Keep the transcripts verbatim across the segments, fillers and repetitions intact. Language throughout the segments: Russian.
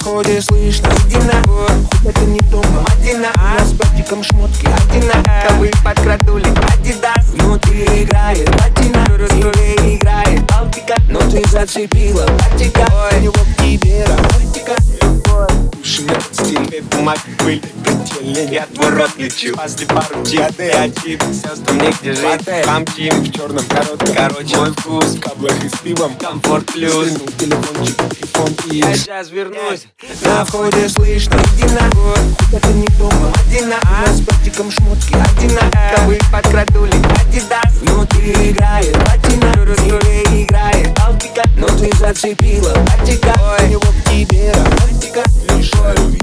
входе слышно единого, хоть это не дома, Мадина. У нас с братиком шмотки одинаковые, подкрадули Адидас. Внутри играет платина, тебе играет Балтика, но ты зацепила братика, у него к тебе романтика. Любовь, стиль, бумаг, пыль, предельный, я твой рот лечу. После пару диады, я тип, сестрам негде жить, хамчим в черном коротком. Короче, мой вкус в каблах и с пивом, комфорт плюс. Скинул телефончик, телефон и я сейчас вернусь. На входе слышно единого, хоть это не дома, Мадина. У нас с братиком шмотки одинаковые, подкрадули Адидас. Внутри играет платина, тебе играет Балтика, но ты зацепила братика, у него к тебе романтика. Лишь любви.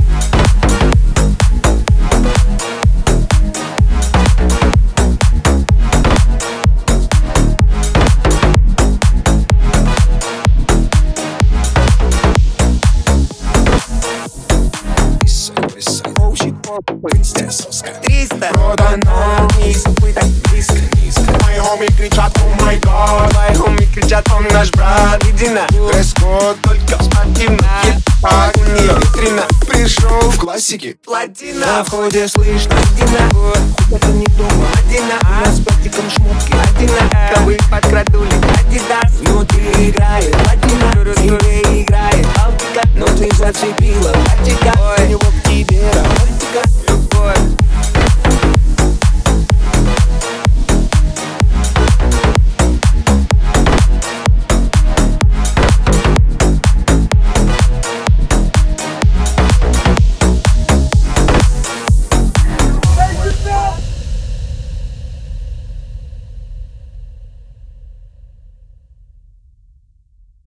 триста продано низко, вы так близко, низко. Мои хоми кричат, о май гад. Мои хоми кричат, он наш брат. Едино, дресс-код только спортивно. А у нее витрина, пришел в классике платина. На входе слышно едино, хоть это не дома, Мадина. У нас с братиком